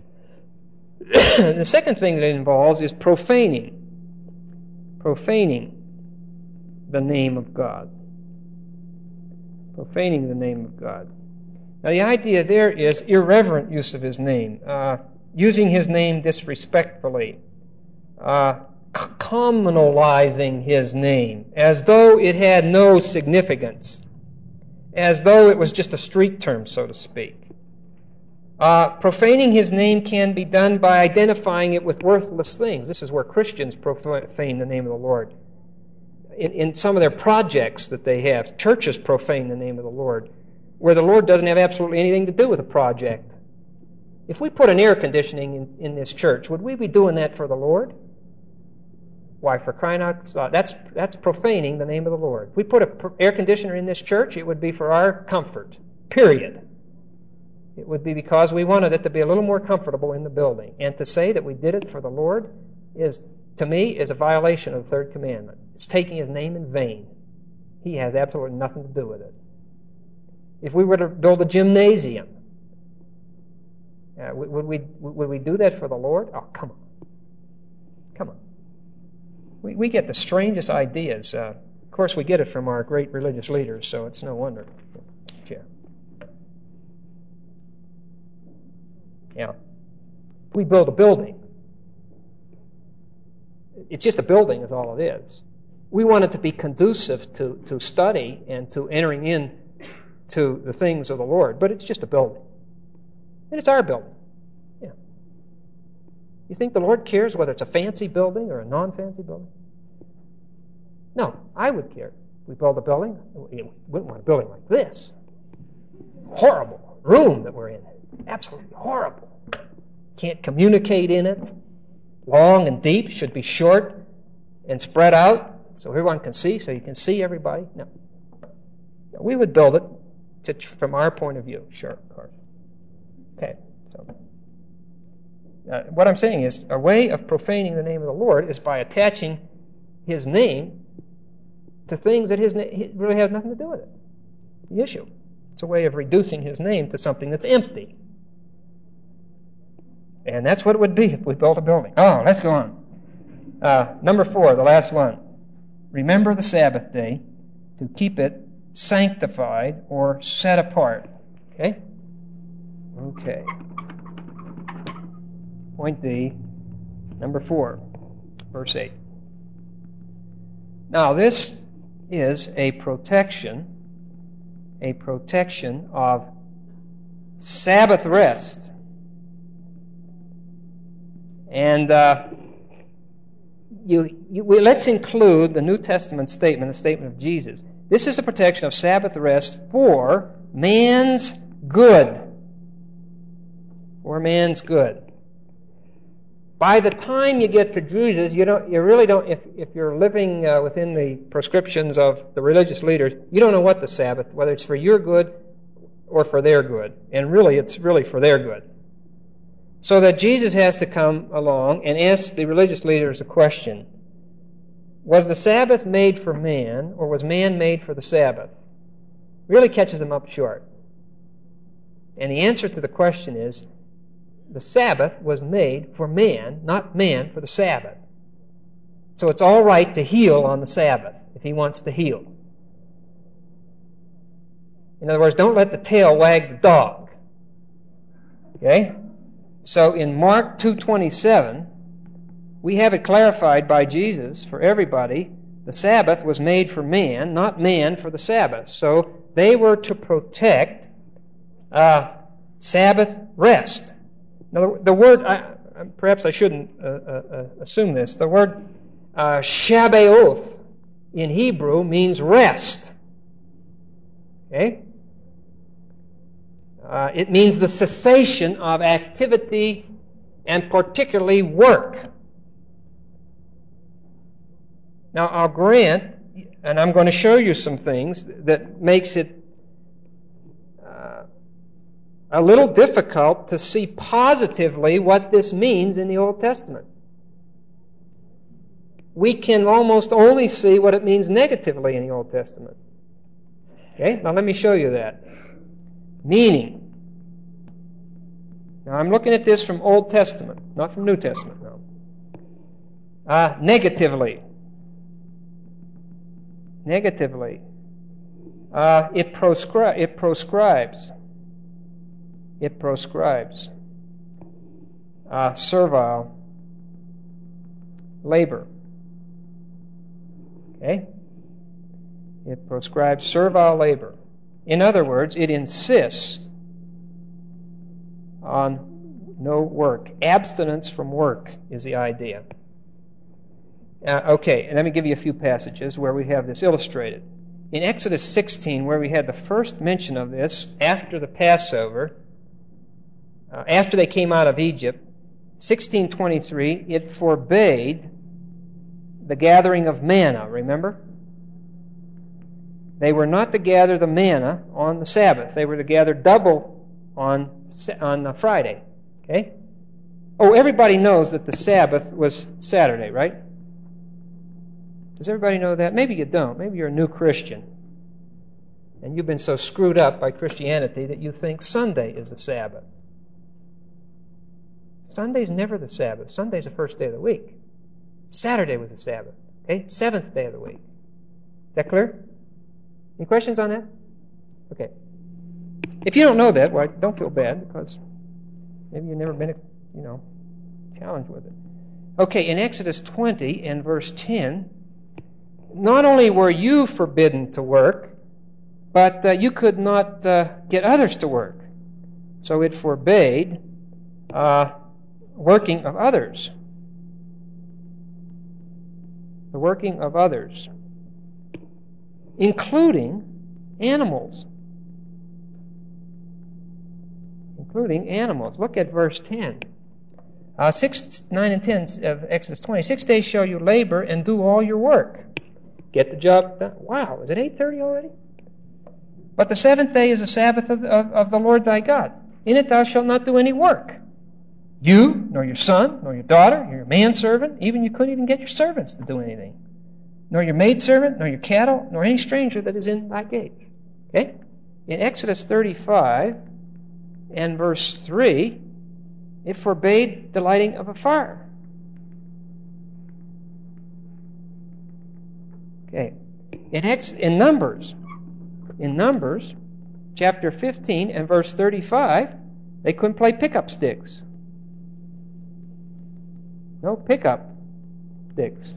The second thing that it involves is profaning. Profaning the name of God. Profaning the name of God. Now the idea there is irreverent use of His name, uh, using His name disrespectfully, uh, communalizing His name as though it had no significance, as though it was just a street term, so to speak. Uh, profaning His name can be done by identifying it with worthless things. This is where Christians profane the name of the Lord. In, in some of their projects that they have, churches profane the name of the Lord, where the Lord doesn't have absolutely anything to do with the project. If we put an air conditioning in, in this church, would we be doing that for the Lord? Why, for crying out loud, that's, that's profaning the name of the Lord. If we put an air conditioner in this church, it would be for our comfort, period. It would be because we wanted it to be a little more comfortable in the building. And to say that we did it for the Lord is, to me, is a violation of the third commandment. It's taking His name in vain. He has absolutely nothing to do with it. If we were to build a gymnasium, uh, would we would we do that for the Lord? Oh, come on. Come on. We, we get the strangest ideas. Uh, of course, we get it from our great religious leaders, so it's no wonder. Yeah. Yeah. We build a building. It's just a building is all it is. We want it to be conducive to, to study and to entering in to the things of the Lord, but it's just a building. And it's our building. Yeah. You think the Lord cares whether it's a fancy building or a non-fancy building? No, I would care. We build a building, we wouldn't want a building like this. Horrible room that we're in. Absolutely horrible. Can't communicate in it. Long and deep, should be short and spread out so everyone can see, so you can see everybody. No. no we would build it to, from our point of view. Sure, of course. Okay, so uh, what I'm saying is a way of profaning the name of the Lord is by attaching His name to things that His na- really has nothing to do with it. The issue. It's a way of reducing His name to something that's empty. And that's what it would be if we built a building. Oh, let's go on. Uh, number four, the last one. Remember the Sabbath day to keep it sanctified or set apart. Okay? Okay. Point D, number four, verse eight. Now this is a protection, a protection of Sabbath rest. And uh, you, you, we, let's include the New Testament statement, the statement of Jesus. This is a protection of Sabbath rest for man's good. For man's good. By the time you get to Jesus, you don't, you really don't. If if you're living uh, within the prescriptions of the religious leaders, you don't know what the Sabbath, whether it's for your good or for their good, and really, it's really for their good. So that Jesus has to come along and ask the religious leaders a question. Was the Sabbath made for man, or was man made for the Sabbath? Really catches them up short. And the answer to the question is, the Sabbath was made for man, not man for the Sabbath. So it's all right to heal on the Sabbath, if he wants to heal. In other words, don't let the tail wag the dog. Okay? So in Mark two twenty-seven, we have it clarified by Jesus for everybody. The Sabbath was made for man, not man for the Sabbath. So they were to protect uh, Sabbath rest. Now, the word, I, perhaps I shouldn't uh, uh, assume this, the word uh, Shabbaoth in Hebrew means rest. Okay? Uh, it means the cessation of activity and particularly work. Now, I'll grant And I'm going to show you some things that makes it uh, a little difficult to see positively what this means in the Old Testament. We can almost only see what it means negatively in the Old Testament. Okay, now let me show you that. Meaning. Now I'm looking at this from Old Testament, not from New Testament, no. Uh, negatively. Negatively. Uh, it, proscri- it proscribes. It proscribes. Uh, servile labor. Okay? It proscribes servile labor. In other words, it insists on no work. Abstinence from work is the idea. Uh, okay, and let me give you a few passages where we have this illustrated. In Exodus sixteen, where we had the first mention of this after the Passover, uh, after they came out of Egypt, sixteen twenty-three, it forbade the gathering of manna, remember? They were not to gather the manna on the Sabbath. They were to gather double on, on uh, Friday. Okay? Oh, everybody knows that the Sabbath was Saturday, right? Does everybody know that? Maybe you don't. Maybe you're a new Christian. And you've been so screwed up by Christianity that you think Sunday is the Sabbath. Sunday's never the Sabbath. Sunday's the first day of the week. Saturday was the Sabbath. Okay? Seventh day of the week. Is that clear? Any questions on that? Okay. If you don't know that, well, don't feel bad, because maybe you've never been, you know, challenged with it. Okay, in Exodus twenty and verse ten, not only were you forbidden to work, but uh, you could not uh, get others to work. So it forbade uh, working of others. The working of others, including animals. Including animals. Look at verse ten. Uh, six, nine, and ten of Exodus twenty. Six days shall you labor and do all your work. Get the job done. Wow, is it eight thirty already? But the seventh day is the Sabbath of, of, of the Lord thy God. In it thou shalt not do any work. You, nor your son, nor your daughter, nor your manservant, even you couldn't even get your servants to do anything. Nor your maidservant, nor your cattle, nor any stranger that is in thy gate. Okay? In Exodus thirty-five and verse three, it forbade the lighting of a fire. Okay. In, Ex- in Numbers, in Numbers, chapter fifteen and verse thirty-five, they couldn't play pickup sticks. No pickup sticks.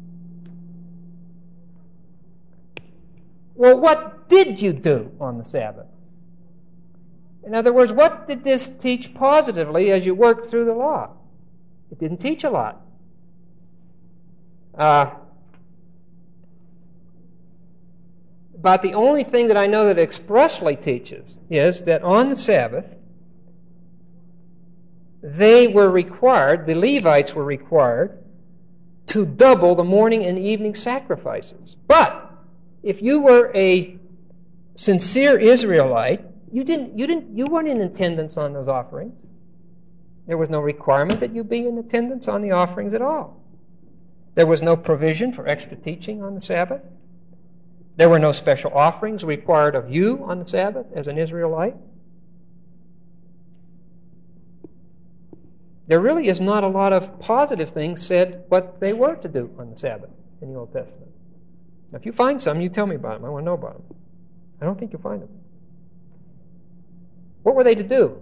Well, what did you do on the Sabbath? In other words, what did this teach positively as you worked through the law? It didn't teach a lot. Uh, but the only thing that I know that expressly teaches is that on the Sabbath, they were required, the Levites were required, to double the morning and evening sacrifices. But if you were a sincere Israelite, you didn't, you didn't, you weren't in attendance on those offerings. There was no requirement that you be in attendance on the offerings at all. There was no provision for extra teaching on the Sabbath. There were no special offerings required of you on the Sabbath as an Israelite. There really is not a lot of positive things said what they were to do on the Sabbath in the Old Testament. Now, if you find some, you tell me about them. I want to know about them. I don't think you'll find them. What were they to do?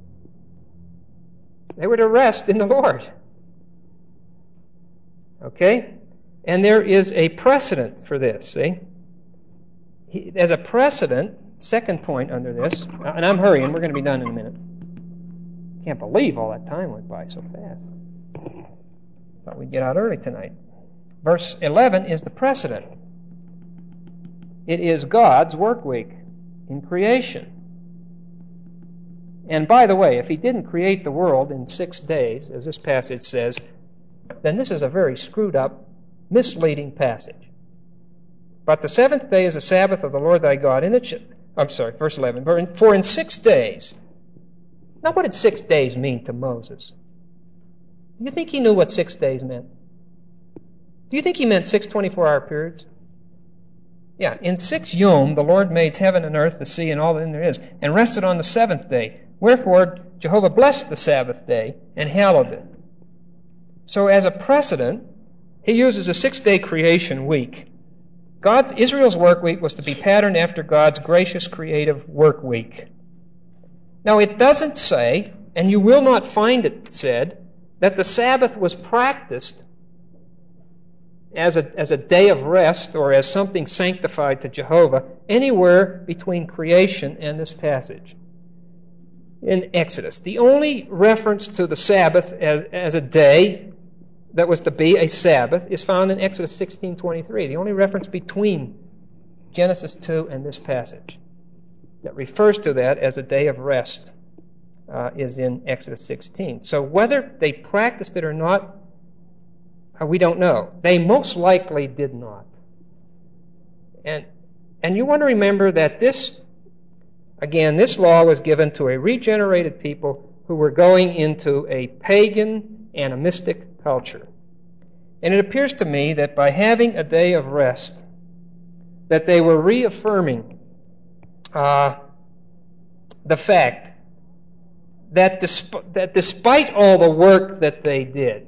They were to rest in the Lord. Okay? And there is a precedent for this, see? He, there's a precedent, second point under this, and I'm hurrying, we're going to be done in a minute. Can't believe all that time went by so fast. Thought we'd get out early tonight. Verse eleven is the precedent. It is God's work week in creation. And by the way, if he didn't create the world in six days, as this passage says, then this is a very screwed up, misleading passage. But the seventh day is the Sabbath of the Lord thy God. In it, sh- I'm sorry, verse eleven. For in six days. Now, what did six days mean to Moses? Do you think he knew what six days meant? Do you think he meant six twenty-four hour periods? Yeah, in six yom the Lord made heaven and earth, the sea, and all that in there is, and rested on the seventh day. Wherefore Jehovah blessed the Sabbath day and hallowed it. So as a precedent, he uses a six-day creation week. God's, Israel's work week was to be patterned after God's gracious creative work week. Now it doesn't say, and you will not find it said, that the Sabbath was practiced as a, as a day of rest or as something sanctified to Jehovah anywhere between creation and this passage in Exodus. The only reference to the Sabbath as, as a day that was to be a Sabbath is found in Exodus sixteen twenty-three. The only reference between Genesis two and this passage that refers to that as a day of rest uh, is in Exodus sixteen. So whether they practiced it or not, uh, we don't know. They most likely did not. And, and you want to remember that this, again, this law was given to a regenerated people who were going into a pagan, animistic culture. And it appears to me that by having a day of rest, that they were reaffirming uh, the fact that, disp- that despite all the work that they did,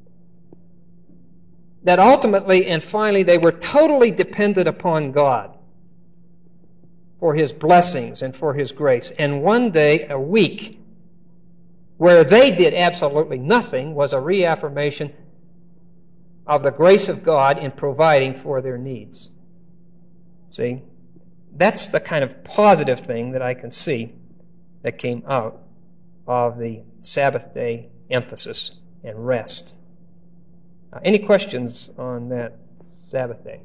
that ultimately and finally they were totally dependent upon God for His blessings and for His grace. And one day a week where they did absolutely nothing was a reaffirmation of the grace of God in providing for their needs. See? That's the kind of positive thing that I can see that came out of the Sabbath day emphasis and rest. Uh, any questions on that Sabbath day?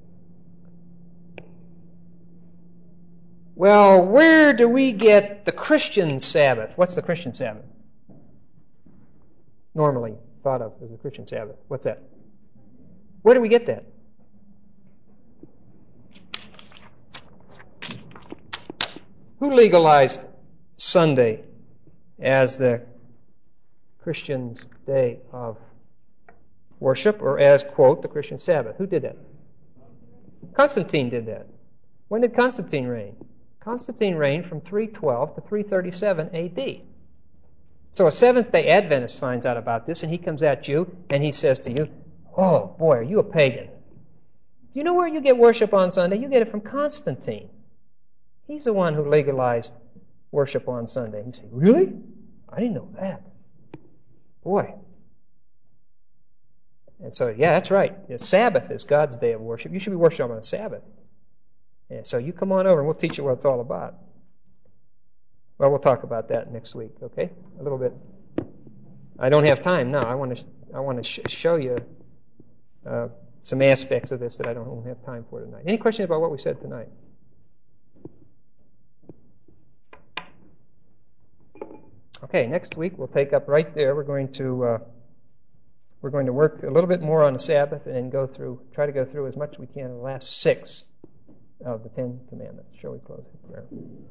Well, where do we get the Christian Sabbath? What's the Christian Sabbath? Normally thought of as the Christian Sabbath. What's that? Where do we get that? Who legalized Sunday as the Christian's day of worship, or as, quote, the Christian Sabbath? Who did that? Constantine did that. When did Constantine reign? Constantine reigned from three twelve to three thirty-seven A D. So a Seventh-day Adventist finds out about this, and he comes at you, and he says to you, oh, boy, are you a pagan? You know where you get worship on Sunday? You get it from Constantine. He's the one who legalized worship on Sunday. You say, really? I didn't know that. Boy. And so, yeah, that's right. The Sabbath is God's day of worship. You should be worshiping on a Sabbath. And so you come on over and we'll teach you what it's all about. Well, we'll talk about that next week, okay? A little bit. I don't have time now. I want to I want to sh- show you uh, some aspects of this that I don't have time for tonight. Any questions about what we said tonight? Okay, next week we'll take up right there. We're going to uh, we're going to work a little bit more on the Sabbath and go through, try to go through as much as we can in the last six of the Ten Commandments. Shall we close in prayer?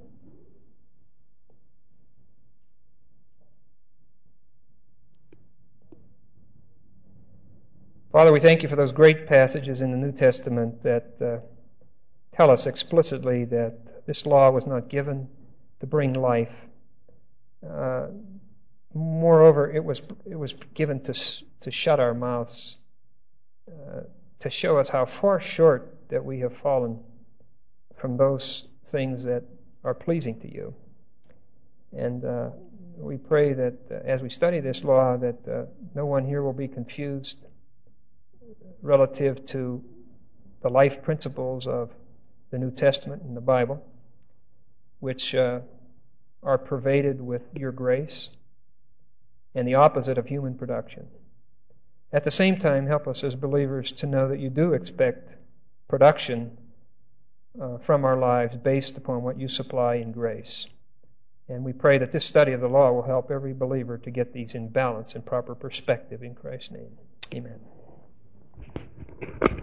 Father, we thank you for those great passages in the New Testament that uh, tell us explicitly that this law was not given to bring life. Uh, moreover, it was it was given to to shut our mouths, uh, to show us how far short that we have fallen from those things that are pleasing to you. And uh, we pray that uh, as we study this law, that uh, no one here will be confused relative to the life principles of the New Testament and the Bible, which uh, are pervaded with your grace and the opposite of human production. At the same time, help us as believers to know that you do expect production uh, from our lives based upon what you supply in grace. And we pray that this study of the law will help every believer to get these in balance and proper perspective in Christ's name. Amen.